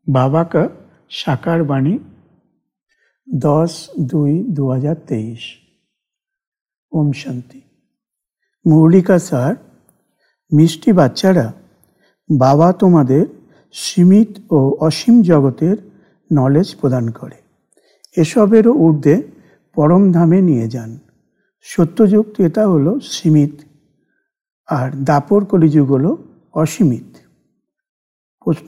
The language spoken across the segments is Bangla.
बाबा का साकार बाणी 10/2/2023। ओम शांति। मुरली का सार। मिष्टि बाच्चारा बाबा तुम्हादेर सीमित और असीम जगतेर नलेज प्रदान करे, एसबेरो ऊर्ध्वे परम धामे निये जान। सत्ययुग त्रेता हलो सीमित और दापर कलिजुग हलो असीमित। प्रश्न,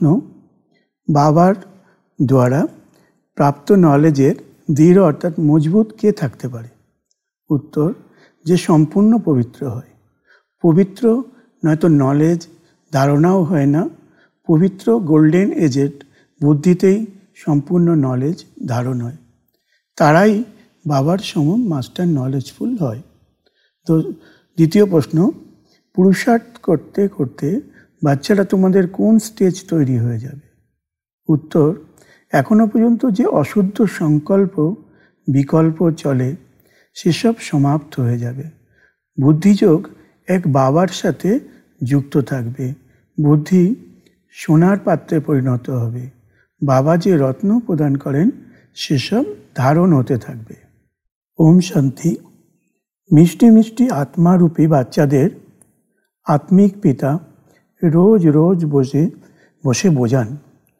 बाबार द्वारा प्राप्त नलेजेर दृढ़ अर्थात मजबूत के थाकते पारे? उत्तर, जे सम्पूर्ण पवित्र हय। पवित्र नयतो नलेज धारणाओ हय ना। पवित्र गोल्डेन एजेर बुद्धितेई सम्पूर्ण नलेज धारण हय। ताराई बाबार सम मास्टार नलेजफुल हय। तो द्वितीय प्रश्न, पुरुषार्थ करते करते बाच्चारा तुम्हादेर कोन स्टेज तैरी हये जाबे? उत्तर, एखोनो पर्यन्त जे अशुद्ध संकल्प विकल्प चले सेसब समाप्त हये जाबे। बुद्धियोग एक बाबार साथे जुक्त थाकबे। बुद्धि सोनार पात्रे परिणत हबे। बाबा जे रत्न प्रदान करेन सेसब धारण होते थाकबे। ओम शांति। मिष्टि मिष्टि आत्मारूपी बाच्चादेर आत्मिक पिता रोज रोज बसे बसे बोझान।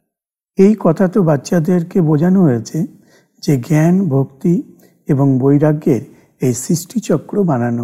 এই কথা তো বাচ্চাদেরকে বোঝানো হয়েছে যে জ্ঞান ভক্তি এবং বৈরাগ্যের এই সৃষ্টিচক্র বানানো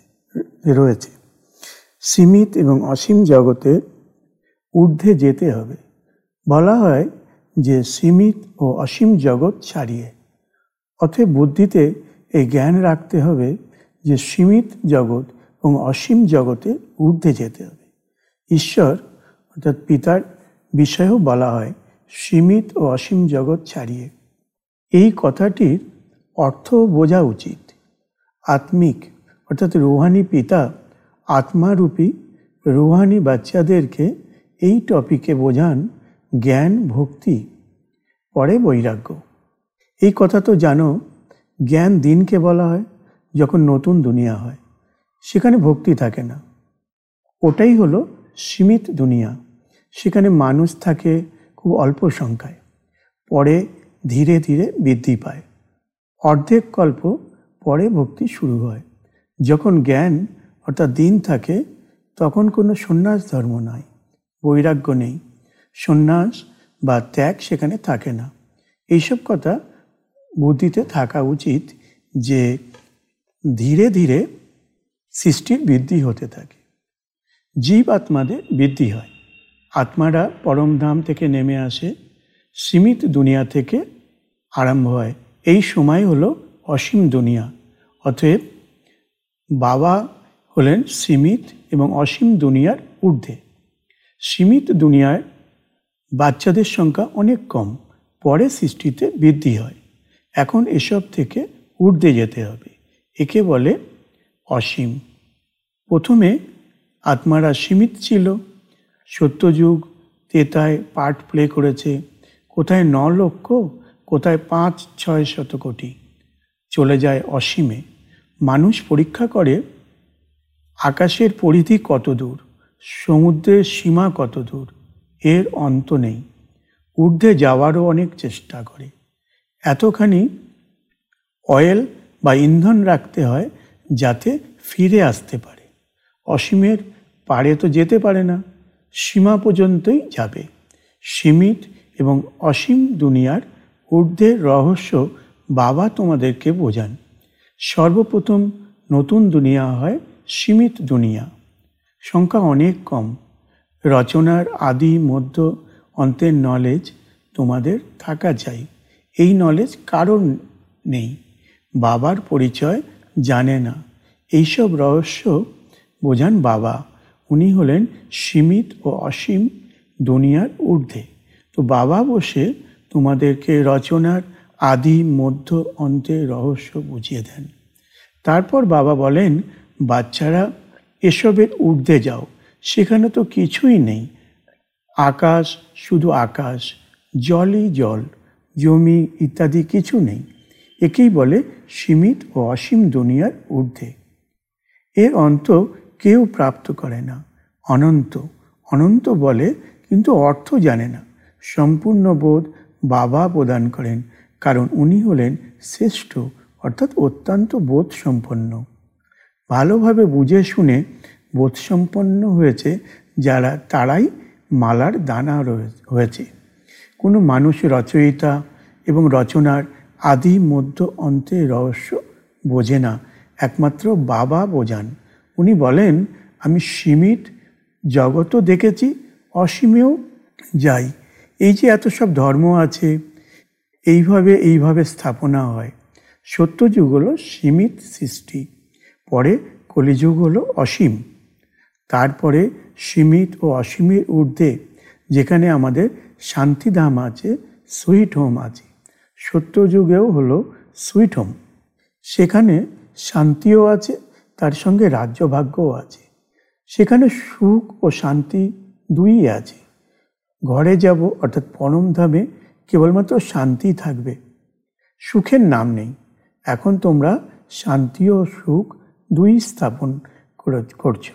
রয়েছে। সীমিত এবং অসীম জগতে ঊর্ধ্বে যেতে হবে। বলা হয় যে সীমিত ও অসীম জগৎ ছাড়িয়ে। অতএব বুদ্ধিতে এই জ্ঞান রাখতে হবে যে সীমিত জগৎ এবং অসীম জগতে ঊর্ধ্বে যেতে হবে। ঈশ্বর অর্থাৎ পিতার বিষয়েও বলা হয় সীমিত ও অসীম জগৎ ছাড়িয়ে। এই কথাটির অর্থ বোঝা উচিত। আত্মিক অর্থাৎ রুহানি পিতা আত্মারূপী রুহানি বাচ্চাদেরকে এই টপিকে বোঝান জ্ঞান ভক্তি পরে বৈরাগ্য। এই কথা তো জানো, জ্ঞান দিনকে বলা হয় যখন নতুন দুনিয়া হয়, সেখানে ভক্তি থাকে না। ওটাই হলো সীমিত দুনিয়া। সেখানে মানুষ থাকে খুব অল্প সংখ্যায়, পরে ধীরে ধীরে বৃদ্ধি পায়। অর্ধেক কল্প পরে ভক্তি শুরু হয়। যখন জ্ঞান অর্থাৎ দিন থাকে তখন কোনো সন্ন্যাস ধর্ম নাই, বৈরাগ্য নেই, সন্ন্যাস বা ত্যাগ সেখানে থাকে না। এইসব কথা বুদ্ধিতে থাকা উচিত যে ধীরে ধীরে সৃষ্টির বৃদ্ধি হতে থাকে। জীব আত্মাদের বৃদ্ধি হয়। আত্মারা পরমধাম থেকে নেমে আসে, সীমিত দুনিয়া থেকে আরম্ভ হয়। এই সময় হলো অসীম দুনিয়া। অতএব বাবা হলেন সীমিত এবং অসীম দুনিয়ার ঊর্ধ্বে। সীমিত দুনিয়ায় বাচ্চাদের সংখ্যা অনেক কম, পরে সৃষ্টিতে বৃদ্ধি হয়। এখন এসব থেকে ঊর্ধ্বে যেতে হবে। একে বলে অসীম। প্রথমে আত্মারা সীমিত ছিল। সত্যযুগ তেতায় পার্ট প্লে করেছে। কোথায় 9 লক্ষ, কোথায় 5-6 কোটি, চলে যায় অসীমে। মানুষ পরীক্ষা করে আকাশের পরিধি কত দূর, সমুদ্রের সীমা কত দূর, এর অন্ত নেই। ঊর্ধ্বে যাওয়ারও অনেক চেষ্টা করে। এতখানি অয়েল বা ইন্ধন রাখতে হয় যাতে ফিরে আসতে পারে। অসীমের পারে তো যেতে পারে না, সীমা পর্যন্তই যাবে। সীমিত এবং অসীম দুনিয়ার ঊর্ধ্বের রহস্য বাবা তোমাদেরকে বোঝান। সর্বপ্রথম নতুন দুনিয়া হয় সীমিত দুনিয়া। সংখ্যা অনেক কম। রচনার আদি মধ্য অন্তের নলেজ তোমাদের থাকা চাই। এই নলেজ কারণ নেই, বাবার পরিচয় জানে না। এইসব রহস্য বোঝান বাবা। উনি হলেন সীমিত ও অসীম দুনিয়ার ঊর্ধ্বে। তো বাবা বসে তোমাদেরকে রচনার আদি মধ্য অন্তের রহস্য বুঝিয়ে দেন। তারপর বাবা বলেন, বাচ্চারা এসবের ঊর্ধ্বে যাও। সেখানে তো কিছুই নেই। আকাশ শুধু আকাশ, জলই জল, জমি ইত্যাদি কিছু নেই। একেই বলে সীমিত ও অসীম দুনিয়ার ঊর্ধ্বে। এর অন্ত কেউ প্রাপ্ত করে না। অনন্ত অনন্ত বলে, কিন্তু অর্থ জানে না। সম্পূর্ণ বোধ বাবা প্রদান করেন, কারণ উনি হলেন শ্রেষ্ঠ, অর্থাৎ অত্যন্ত বোধ সম্পন্ন। ভালোভাবে বুঝে শুনে বোধসম্পন্ন হয়েছে যারা, তারাই মালার দানা হয়েছে। কোনো মানুষ রচয়িতা এবং রচনার আদি মধ্য অন্তের রহস্য বোঝে না, একমাত্র বাবা বোঝান। উনি বলেন, আমি সীমিত জগতও দেখেছি, অসীমেও যাই। এই যে এত সব ধর্ম আছে, এইভাবে স্থাপনা হয়। সত্যযুগ হলো সীমিত সৃষ্টি, পরে কলিযুগ হলো অসীম, তারপরে সীমিত ও অসীমের ঊর্ধ্বে যেখানে আমাদের শান্তিধাম আছে, সুইট হোম আছে। সত্যযুগেও হলো সুইট হোম, সেখানে শান্তিও আছে, তার সঙ্গে রাজ্যভাগ্যও আছে। সেখানে সুখ ও শান্তি দুই আছে। ঘরে যাব অর্থাৎ পরমধামে কেবলমাত্র শান্তি থাকবে, সুখের নাম নেই। এখন তোমরা শান্তি ও সুখ দুই স্থাপন করছো।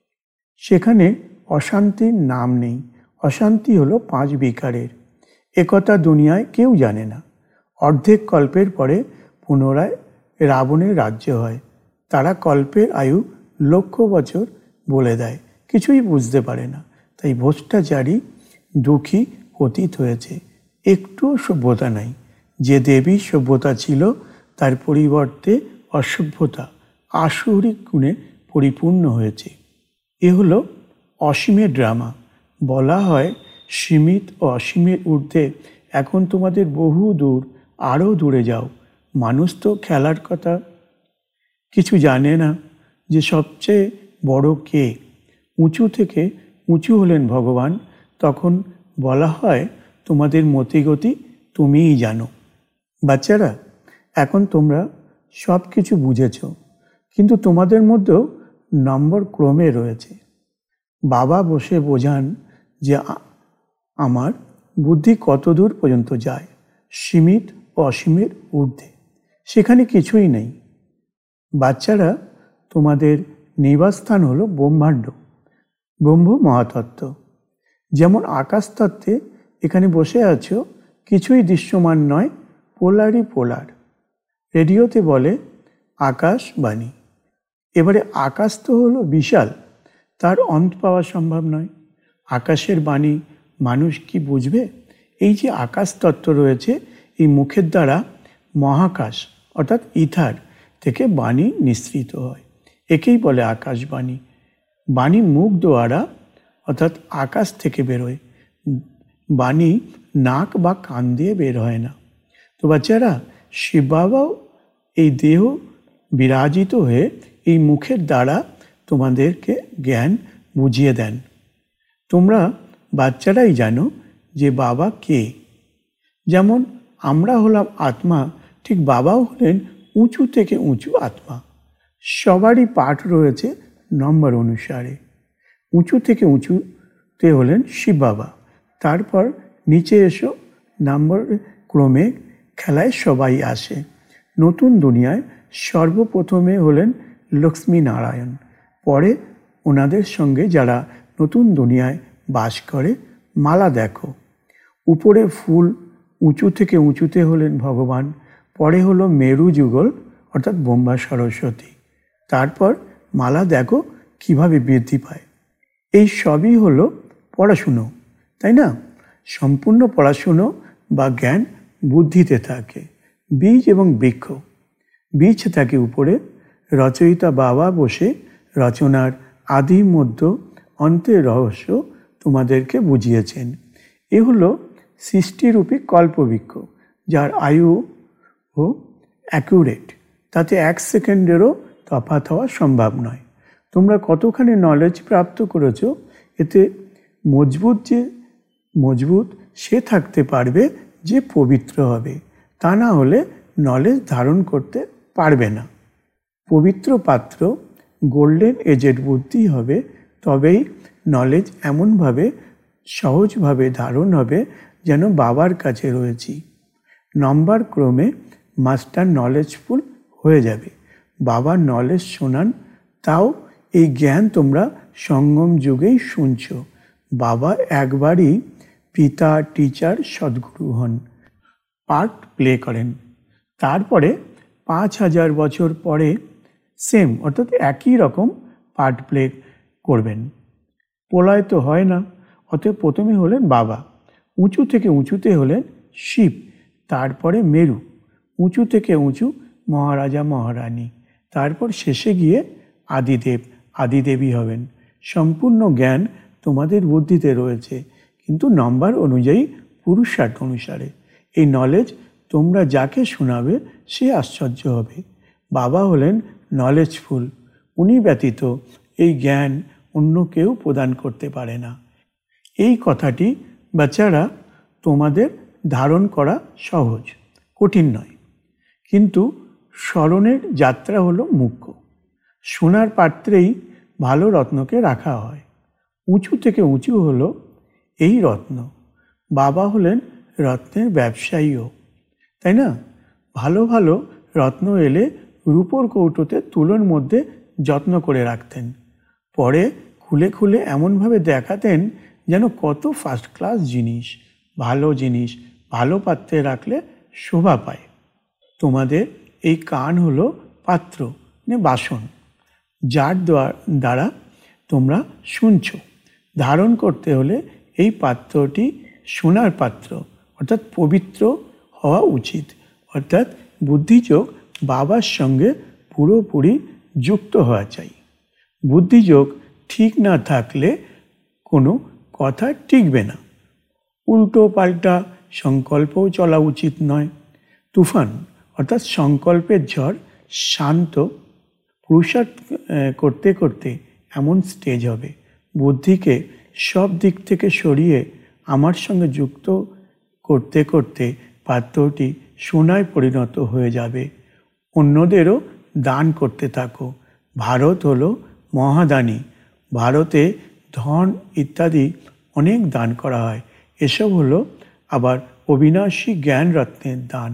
সেখানে অশান্তির নাম নেই। অশান্তি হলো 5 বিকারের। একথা দুনিয়ায় কেউ জানে না। অর্ধেক কল্পের পরে পুনরায় রাবণের রাজ্য হয়। তারা কল্পের আয়ু 1,00,000 বছর বলে দেয়, কিছুই বুঝতে পারে না। তাই ভ্রষ্টাচারী দুঃখী অতীত হয়েছে, একটুও সভ্যতা নাই। যে দেবী সভ্যতা ছিল, তার পরিবর্তে অসভ্যতা আসুরিক গুণে পরিপূর্ণ হয়েছে। এ হলো অসীমের ড্রামা। বলা হয় সীমিত ও অসীমের ঊর্ধ্বে এখন তোমাদের বহু দূর, আরও দূরে যাও। মানুষ তো খেলার কথা কিছু জানে না যে সবচেয়ে বড় কে। উঁচু থেকে উঁচু হলেন ভগবান। তখন বলা হয় তোমাদের মতিগতি তুমিই জানো। বাচ্চারা, এখন তোমরা সব কিছু বুঝেছ, কিন্তু তোমাদের মধ্যেও নম্বর ক্রমে রয়েছে। বাবা বসে বোঝান যে আমার বুদ্ধি কত দূর পর্যন্ত যায়, সীমিত ও অসীমের ঊর্ধ্বে। সেখানে কিছুই নেই। বাচ্চারা, তোমাদের নিবাসস্থান হলো ব্রহ্মাণ্ড, ব্রহ্ম মহাতত্ত্ব। যেমন আকাশতত্ত্বে এখানে বসে আছো, কিছুই দৃশ্যমান নয়, পোলারই পোলার। রেডিওতে বলে আকাশবাণী। এবারে আকাশ তো হলো বিশাল, তার অন্ত পাওয়া সম্ভব নয়। আকাশের বাণী মানুষ কি বুঝবে? এই যে আকাশ তত্ত্ব রয়েছে, এই মুখের দ্বারা মহাকাশ অর্থাৎ ইথার থেকে বাণী নিঃসৃত হয়, একেই বলে আকাশবাণী। বাণী মুখ দ্বারা অর্থাৎ আকাশ থেকে বেরোয়, বাণী নাক বা কান দিয়ে বের হয় না। তো বাচ্চারা, শিব বাবাও এই দেহ বিরাজিত হয়ে এই মুখের দ্বারা তোমাদেরকে জ্ঞান বুঝিয়ে দেন। তোমরা বাচ্চারাই জানো যে বাবা কে। যেমন আমরা হলাম আত্মা, ঠিক বাবাও হলেন উঁচু থেকে উঁচু আত্মা। সবারই পাঠ রয়েছে নম্বর অনুসারে। উঁচু থেকে উঁচুতে হলেন শিব বাবা, তারপর নিচে এসো নম্বর ক্রমে খেলায় সবাই আসে। নতুন দুনিয়ায় সর্বপ্রথমে হলেন লক্ষ্মী নারায়ণ, পরে ওনাদের সঙ্গে যারা নতুন দুনিয়ায় বাস করে। মালা দেখো, উপরে ফুল, উঁচু থেকে উঁচুতে হলেন ভগবান, পরে হলো মেরু যুগল অর্থাৎ ব্রহ্মা সরস্বতী, তারপর মালা দেখো কিভাবে বৃদ্ধি পায়। এই সবই হলো পড়াশুনো, তাই না? সম্পূর্ণ পড়াশুনো বা জ্ঞান বুদ্ধিতে থাকে। বীজ এবং বৃক্ষ। বীজ থাকে উপরে, রচয়িতা বাবা বসে রচনার আদি মধ্য অন্তের রহস্য তোমাদেরকে বুঝিয়েছেন। এ হলো সৃষ্টিরূপী কল্পবৃক্ষ, যার আয়ু ও অ্যাকুরেট, তাতে 1 সেকেন্ডেরও তফাৎ হওয়া সম্ভব নয়। তোমরা কতখানি নলেজ প্রাপ্ত করেছো, এতে মজবুত সে থাকতে পারবে যে পবিত্র হবে, তা না হলে নলেজ ধারণ করতে পারবে না। পবিত্র পাত্র গোল্ডেন এজেড বুদ্ধি হবে, তবেই নলেজ এমনভাবে সহজভাবে ধারণ হবে যেন বাবার কাছে রয়েছি। নম্বর ক্রমে মাস্টার নলেজফুল হয়ে যাবে। বাবার নলেজ শোনান, তাও এই জ্ঞান তোমরা সঙ্গম যুগেই শুনছ। বাবা একবারই পিতা টিচার সদ্গুরু হন, পার্ট প্লে করেন। তারপরে 5000 বছর পরে সেম অর্থাৎ একই রকম পার্ট প্লে করবেন। প্রলয় তো হয় না, অতএব প্রথমে হলেন বাবা, উঁচু থেকে উঁচুতে হলেন শিব, তারপরে মেরু, উঁচু থেকে উঁচু মহারাজা মহারানী, তারপর শেষে গিয়ে আদিদেব আদিদেবী হবেন। সম্পূর্ণ জ্ঞান তোমাদের বুদ্ধিতে রয়েছে, কিন্তু নম্বর অনুযায়ী পুরুষার্থ অনুসারে। এই নলেজ তোমরা যাকে শোনাবে সে আশ্চর্য হবে। বাবা হলেন নলেজফুল, উনি ব্যতীত এই জ্ঞান অন্য কেউ প্রদান করতে পারে না। এই কথাটি বাচ্চারা তোমাদের ধারণ করা সহজ, কঠিন নয়, কিন্তু স্মরণের যাত্রা হলো মুখ্য। সোনার পাত্রেই ভালো রত্নকে রাখা হয়। উঁচু থেকে উঁচু হলো এই রত্ন। বাবা হলেন রত্নের ব্যবসায়ীও, তাই না? ভালো ভালো রত্ন এলে রূপোর কৌটোতে তুলোর মধ্যে যত্ন করে রাখতেন, পরে খুলে খুলে এমনভাবে দেখাতেন যেন কত ফার্স্ট ক্লাস জিনিস, ভালো পাত্রে রাখলে শোভা পায়। তোমাদের এই কান হলো পাত্র, বাসন, যার দ্বারা তোমরা শুনছ। ধারণ করতে হলে এই পাত্রটি সোনার পাত্র অর্থাৎ পবিত্র হওয়া উচিত, অর্থাৎ বুদ্ধিযোগ বাবার সঙ্গে পুরোপুরি যুক্ত হওয়া চাই। বুদ্ধিযোগ ঠিক না থাকলে কোনো কথা টিকবে না। উল্টো পাল্টা সংকল্পও চলা উচিত নয়। তুফান অর্থাৎ সংকল্পের ঝড় শান্ত পুরুষার্থ করতে করতে এমন স্টেজ হবে, বুদ্ধিকে সব দিক থেকে সরিয়ে আমার সঙ্গে যুক্ত করতে করতে পাত্রটি সোনায় পরিণত হয়ে যাবে। অন্যদেরও দান করতে থাকো। ভারত হলো মহাদানী। ভারতে ধন ইত্যাদি অনেক দান করা হয়। এসব হলো আবার অবিনাশী জ্ঞান রত্নের দান,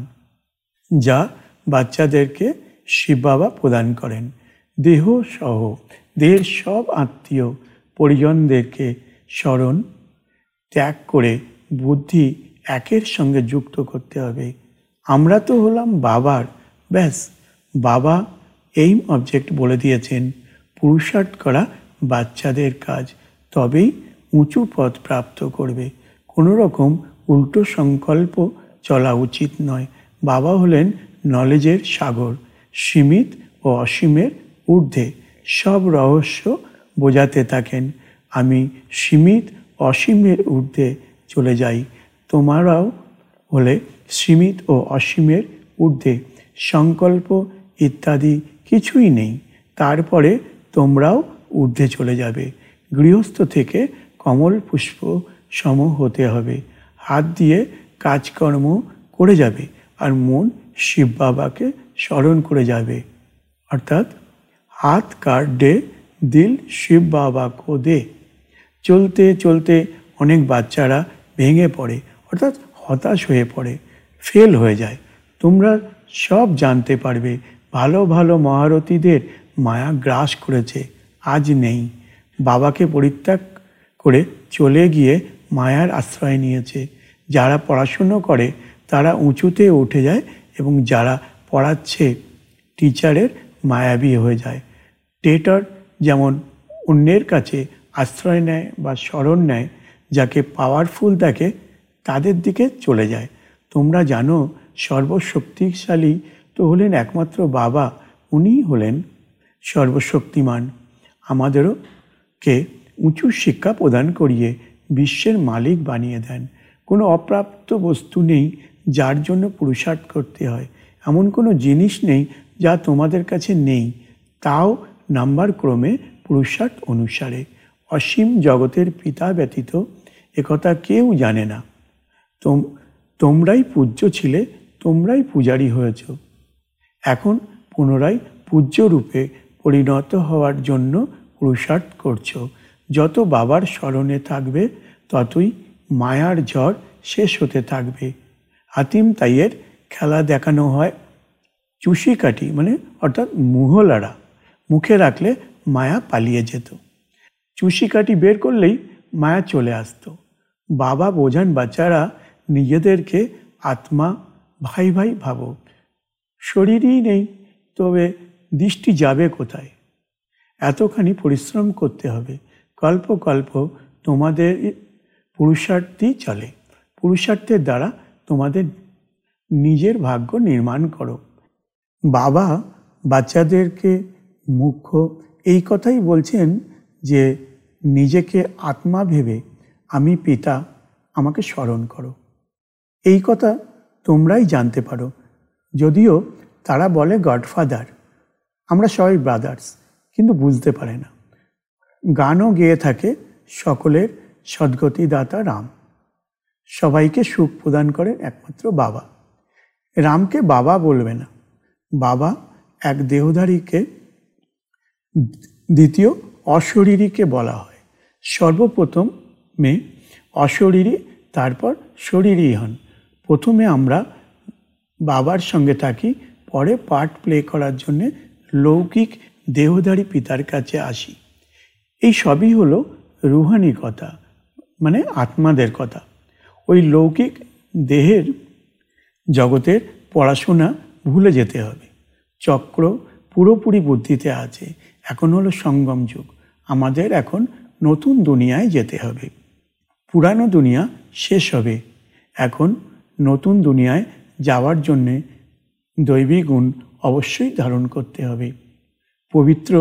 যা বাচ্চাদেরকে শিব বাবা প্রদান করেন। দেহ সহ দেহের সব আত্মীয় পরিজনদেরকে স্মরণ ত্যাগ করে বুদ্ধি একের সঙ্গে যুক্ত করতে হবে। আমরা তো হলাম বাবার, ব্যাস বাবা এইম অবজেক্ট বলে দিয়েছেন। পুরুষার্থ করা বাচ্চাদের কাজ, তবেই উঁচু পদ প্রাপ্ত করবে। কোনো রকম উল্টো সংকল্প চলা উচিত নয়। বাবা হলেন নলেজের সাগর, সীমিত ও অসীমের ঊর্ধ্বে সব রহস্য বোঝাতে থাকেন। আমি সীমিত অসীমের ঊর্ধ্বে চলে যাই, তোমারাও হলে সীমিত ও অসীমের ঊর্ধ্বে। সংকল্প ইত্যাদি কিছুই নেই, তারপরে তোমরাও ঊর্ধ্বে চলে যাবে। গৃহস্থ থেকে কমল পুষ্প সম হতে হবে। হাত দিয়ে কাজকর্ম করে যাবে আর মন শিব বাবাকে স্মরণ করে যাবে, অর্থাৎ হাত কার দে দিল শিব বাবা কো দে। চলতে চলতে অনেক বাচ্চারা ভেঙে পড়ে, অর্থাৎ হতাশ হয়ে পড়ে, ফেল হয়ে যায়। তোমরা সব জানতে পারবে ভালো ভালো মহারথীদের মায়া গ্রাস করেছে, আজ নেই। বাবাকে পরিত্যাগ করে চলে গিয়ে মায়ার আশ্রয় নিয়েছে। যারা পড়াশুনো করে তারা উঁচুতে উঠে যায় এবং যারা পড়াচ্ছে টিচারের মায়াবী হয়ে যায়। টেটর যেমন অন্যের কাছে আশ্রয় নেয় বা স্মরণ নেয়, যাকে পাওয়ারফুল দেখে তাদের দিকে চলে যায়। তোমরা জানো সর্বশক্তিশালী তো হলেন একমাত্র বাবা, উনিই হলেন সর্বশক্তিমান। আমাদেরও কে উঁচু শিক্ষা প্রদান করিয়ে বিশ্বের মালিক বানিয়ে দেন। কোনো অপ্রাপ্ত বস্তু নেই যার জন্য পুরুষার্থ করতে হয়। এমন কোনো জিনিস নেই যা তোমাদের কাছে নেই, তাও নাম্বার ক্রমে পুরুষার্থ অনুসারে। অসীম জগতের পিতা ব্যতীত একথা কেউ জানে না। তোমরাই পূজ্য ছিলে, তোমরাই পূজারী হয়েছ। এখন পুনরায় পূজ্য রূপে পরিণত হওয়ার জন্য পুরুষার্থ করছো। যত বাবার স্মরণে থাকবে ততই মায়ার ঝড় শেষ হতে থাকবে। হাতিম তাইয়ের খেলা দেখানো হয় চুষি কাঠি অর্থাৎ মুহলারা মুখে রাখলে মায়া পালিয়ে যেত। চুষি কাঠি বের করলেই মায়া চলে আসতো। বাবা বোঝান বাচ্চারা নিজেদেরকে আত্মা, ভাই ভাই ভাবো। শরীরই নেই, তবে দৃষ্টি যাবে কোথায়? এতখানি পরিশ্রম করতে হবে। কল্প কল্প তোমাদের পুরুষার্থই চলে। পুরুষার্থের দ্বারা তোমাদের নিজের ভাগ্য নির্মাণ করো। বাবা বাচ্চাদেরকে মুখ্য এই কথাই বলছেন যে নিজেকে আত্মা ভেবে আমি পিতা, আমাকে স্মরণ করো। এই কথা তোমরাই জানতে পারো, যদিও তারা বলে গডফাদার, আমরা সবাই ব্রাদার্স, কিন্তু বুঝতে পারে না। গানও গেয়ে থাকে সকলের সদ্গতিদাতা রাম। সবাইকে সুখ প্রদান করেন একমাত্র বাবা। রামকে বাবা বলবে না। বাবা এক দেহধারীকে, দ্বিতীয় অশরীরীকে বলা হয়। সর্বপ্রথমে অশরীরী, তারপর শরীরী হন। প্রথমে আমরা বাবার সঙ্গে থাকি, পরে পার্ট প্লে করার জন্যে লৌকিক দেহধারী পিতার কাছে আসি। এই সবই হলো রুহানি কথা, মানে আত্মাদের কথা। ওই লৌকিক দেহের জগতের পড়াশোনা ভুলে যেতে হবে। চক্র পুরোপুরি বুদ্ধিতে আছে। এখন হলো সঙ্গম যুগ। আমাদের এখন নতুন দুনিয়ায় যেতে হবে। পুরানো দুনিয়া শেষ হবে। এখন নতুন দুনিয়ায় যাওয়ার জন্যে দৈবী গুণ অবশ্যই ধারণ করতে হবে, পবিত্র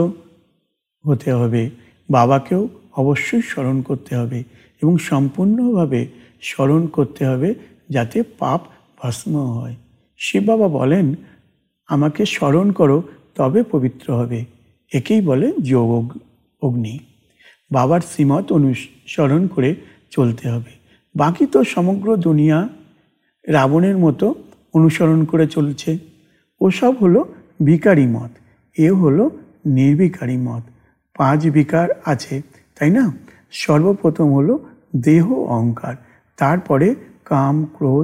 হতে হবে, বাবাকেও অবশ্যই স্মরণ করতে হবে এবং সম্পূর্ণভাবে স্মরণ করতে হবে যাতে পাপ ভস্ম হয়। শিব বাবা বলেন, আমাকে স্মরণ করো তবে পবিত্র হবে। একেই বলে যোগ অগ্নি। বাবার শ্রীমত অনুসরণ করে চলতে হবে। বাকি তো সমগ্র দুনিয়া রাবণের মতো অনুসরণ করে চলছে। ওসব হলো বিকারী মত, এ হলো নির্বিকারী মত। 5 বিকার আছে, তাই না? সর্বপ্রথম হলো দেহ অহংকার, তারপরে কাম ক্রোধ।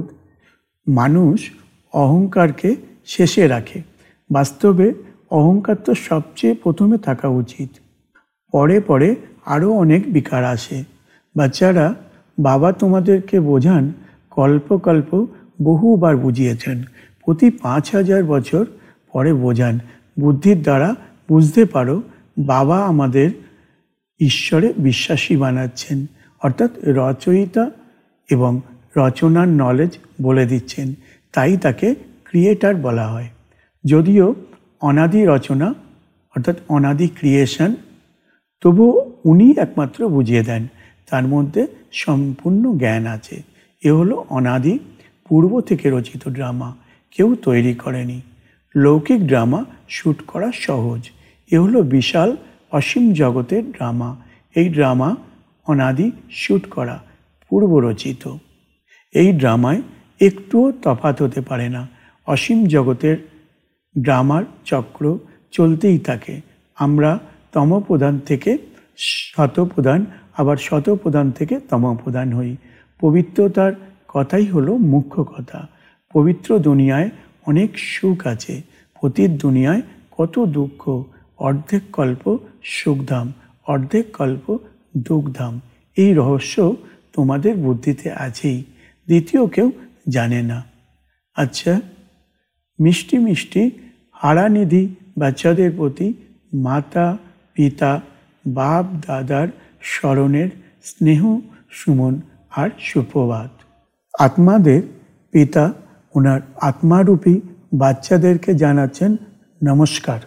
মানুষ অহংকারকে শেষে রাখে। বাস্তবে অহংকার তো সবচেয়ে প্রথমে থাকা উচিত। পরে পরে আরও অনেক বিকার আসে। বাচ্চারা, বাবা তোমাদেরকে বোঝান, কল্প কল্প বহুবার বুঝিয়েছেন, প্রতি 5000 বছর পরে বোঝান। বুদ্ধির দ্বারা বুঝতে পারো বাবা আমাদের ঈশ্বরে বিশ্বাসী বানাচ্ছেন, অর্থাৎ রচয়িতা এবং রচনার নলেজ বলে দিচ্ছেন। তাই তাকে ক্রিয়েটার বলা হয়। যদিও অনাদি রচনা অর্থাৎ অনাদি ক্রিয়েশন, তবুও উনি একমাত্র বুঝিয়ে দেন। তার মধ্যে সম্পূর্ণ জ্ঞান আছে। এ হলো অনাদি পূর্ব থেকে রচিত ড্রামা, কেউ তৈরি করেনি। লৌকিক ড্রামা শ্যুট করা সহজ। এ হলো বিশাল অসীম জগতের ড্রামা। এই ড্রামা অনাদি শ্যুট করা, পূর্ব রচিত। এই ড্রামায় একটুও তফাৎ হতে পারে না। অসীম জগতের ড্রামার চক্র চলতেই থাকে। আমরা তমপ্রধান থেকে শতপ্রধান, আবার শতপ্রধান থেকে তমপ্রধান হই। পবিত্রতার কথাই হলো মুখ্য কথা। পবিত্র দুনিয়ায় অনেক সুখ আছে, পতিত দুনিয়ায় কত দুঃখ। অর্ধেক কল্প সুখধাম, অর্ধেক কল্প দুঃখধাম। এই রহস্য তোমাদের বুদ্ধিতে আছেই, দ্বিতীয় কেউ জানে না। আচ্ছা, মিষ্টি মিষ্টি হারানিধি বাচ্চাদের প্রতি মাতা পিতা বাপ দাদার স্মরণের স্নেহ সুমন আর সুপ্রভাত। আত্মাদের পিতা ওনার আত্মারূপী বাচ্চাদেরকে জানাচ্ছেন নমস্কার।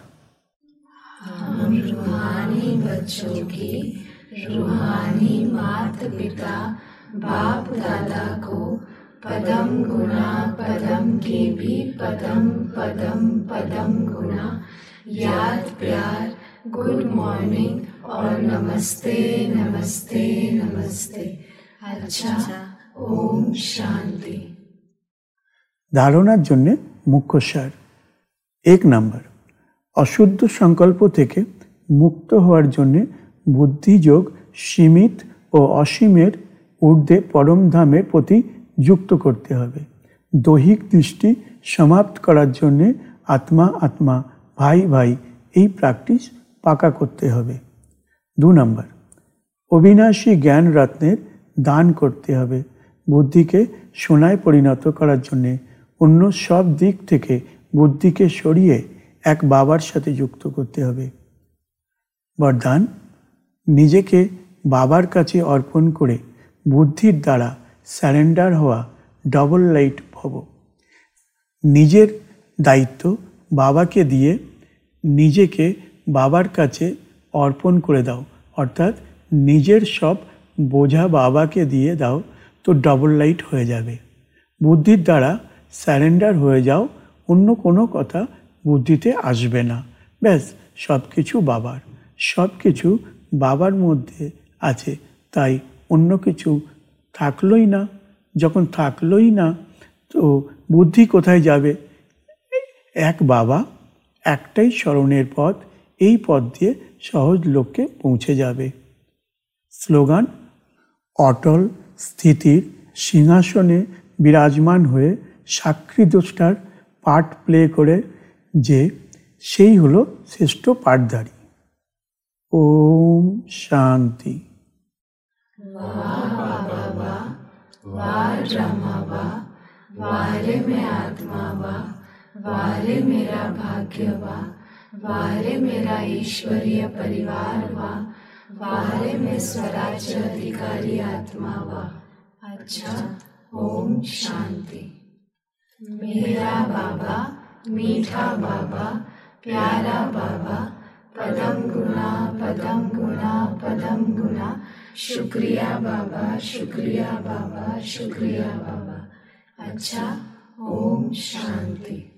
हम रूहानी बच्चों की रूहानी माता पिता बाप दादा को पदम गुणा पदम के भी पदम पदम पदम गुणा याद प्यार गुड मॉर्निंग और नमस्ते नमस्ते नमस्ते। अच्छा, ओम शांति। ধারণার জন্য মুখ্য সার। 1 নম্বর, অশুদ্ধ সংকল্প থেকে মুক্ত হওয়ার জন্য বুদ্ধিযোগ সীমিত ও অসীমের ঊর্ধ্বে পরমধামের প্রতি যুক্ত করতে হবে। দৈহিক দৃষ্টি সমাপ্ত করার জন্যে আত্মা আত্মা ভাই ভাই এই প্র্যাকটিস পাকা করতে হবে। 2 নম্বর, অবিনাশী জ্ঞান রত্নের দান করতে হবে। বুদ্ধিকে সোনায় পরিণত করার জন্যে অন্য সব দিক থেকে বুদ্ধিকে সরিয়ে এক বাবার সাথে যুক্ত করতে হবে। বরদান, নিজেকে বাবার কাছে অর্পণ করে বুদ্ধির দ্বারা স্যারেন্ডার হওয়া ডবল লাইট ভব। নিজের দায়িত্ব বাবাকে দিয়ে নিজেকে বাবার কাছে অর্পণ করে দাও, অর্থাৎ নিজের সব বোঝা বাবাকে দিয়ে দাও, তো ডবল লাইট হয়ে যাবে। বুদ্ধির দ্বারা স্যারেন্ডার হয়ে যাও, অন্য কোনো কথা বুদ্ধিতে আসবে না। ব্যাস, সব কিছু বাবার, সব কিছু বাবার মধ্যে আছে, তাই অন্য কিছু থাকলোই না। যখন থাকলোই না, তো বুদ্ধি কোথায় যাবে? এক বাবা, একটাই স্মরণের পথ, এই পথ দিয়ে সহজ লক্ষ্যে পৌঁছে যাবে। স্লোগান: অটল স্থিতির সিংহাসনে বিরাজমান হয়ে সাক্ষী দ্রষ্টার পার্ট প্লে করে যে, সেই হলো শ্রেষ্ঠ পাঠধারী। ওম শান্তি। वाह रे मैं आत्मा वाह रे मेरा भाग्य वाह रे मेरा ईश्वरीय परिवार वाह रे मैं स्वराज्य अधिकारी आत्मा वाह। अच्छा, ओम शांति। मेरा बाबा, मीठा बाबा, प्यारा बाबा, पदम गुना पदम गुना पदम गुना, शुक्रिया बाबा, शुक्रिया बाबा, शुक्रिया बाबा। अच्छा, ओम शांति।